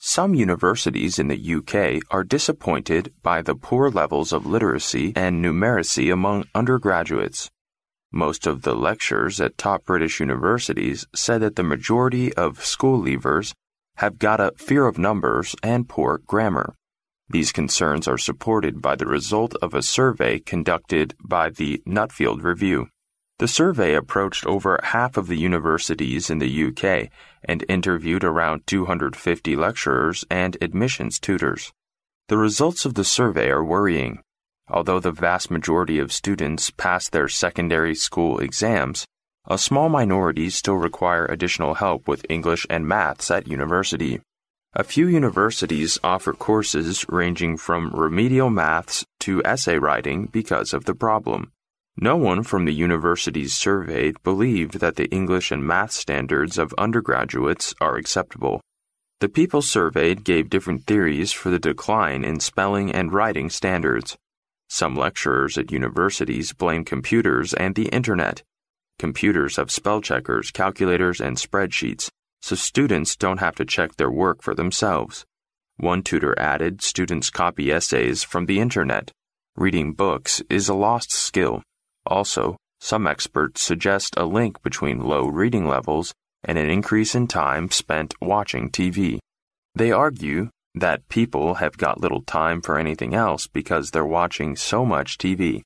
Some universities in the UK are disappointed by the poor levels of literacy and numeracy among undergraduates. Most of the lecturers at top British universities said that the majority of school leavers have got a fear of numbers and poor grammar. These concerns are supported by the result of a survey conducted by the Nuffield Review. The survey approached over half of the universities in the UK and interviewed around 250 lecturers and admissions tutors. The results of the survey are worrying. Although the vast majority of students pass their secondary school exams, a small minority still require additional help with English and maths at university. A few universities offer courses ranging from remedial maths to essay writing because of the problem. No one from the universities surveyed believed that the English and math standards of undergraduates are acceptable. The people surveyed gave different theories for the decline in spelling and writing standards. Some lecturers at universities blame computers and the internet. Computers have spell checkers, calculators, and spreadsheets, so students don't have to check their work for themselves. One tutor added students copy essays from the internet. Reading books is a lost skill. Also, some experts suggest a link between low reading levels and an increase in time spent watching TV. They argue that people have got little time for anything else because they're watching so much TV.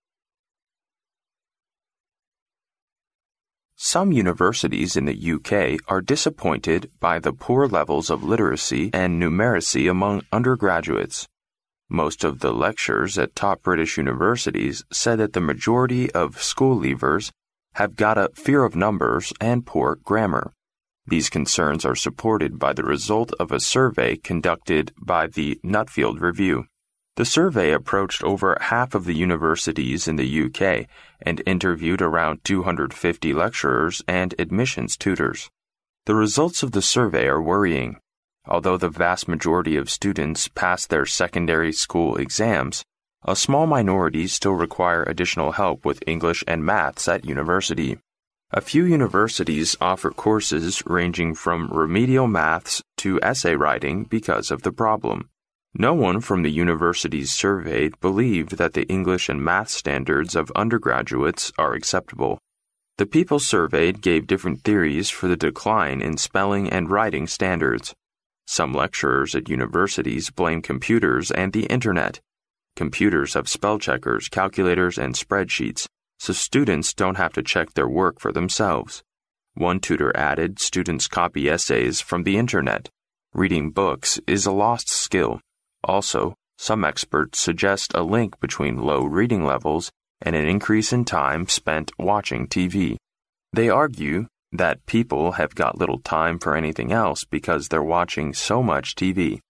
Some universities in the UK are disappointed by the poor levels of literacy and numeracy among undergraduates. Most of the lecturers at top British universities said that the majority of school leavers have got a fear of numbers and poor grammar. These concerns are supported by the result of a survey conducted by the Nuffield Review. The survey approached over half of the universities in the UK and interviewed around 250 lecturers and admissions tutors. The results of the survey are worrying. Although the vast majority of students pass their secondary school exams, a small minority still require additional help with English and maths at university. A few universities offer courses ranging from remedial maths to essay writing because of the problem. No one from the universities surveyed believed that the English and math standards of undergraduates are acceptable. The people surveyed gave different theories for the decline in spelling and writing standards. Some lecturers at universities blame computers and the internet. Computers have spell checkers, calculators, and spreadsheets, so students don't have to check their work for themselves. One tutor added students copy essays from the internet. Reading books is a lost skill. Also, some experts suggest a link between low reading levels and an increase in time spent watching TV. They argue that people have got little time for anything else because they're watching so much TV.